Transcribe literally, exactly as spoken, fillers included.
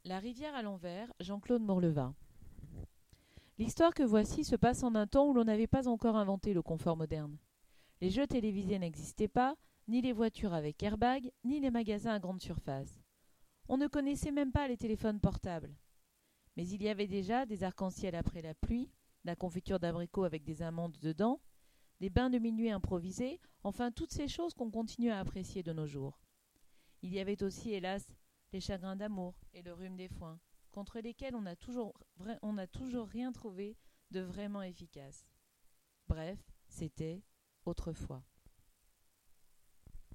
La rivière à l'envers, Jean-Claude Morleva. L'histoire que voici se passe en un temps où l'on n'avait pas encore inventé le confort moderne. Les jeux télévisés n'existaient pas, ni les voitures avec airbag, ni les magasins à grande surface. On ne connaissait même pas les téléphones portables. Mais il y avait déjà des arcs-en-ciel après la pluie, la confiture d'abricots avec des amandes dedans, des bains de minuit improvisés, enfin toutes ces choses qu'on continue à apprécier de nos jours. Il y avait aussi, hélas, les chagrins d'amour et le rhume des foins, contre lesquels on n'a toujours, on n'a toujours rien trouvé de vraiment efficace. Bref, c'était autrefois.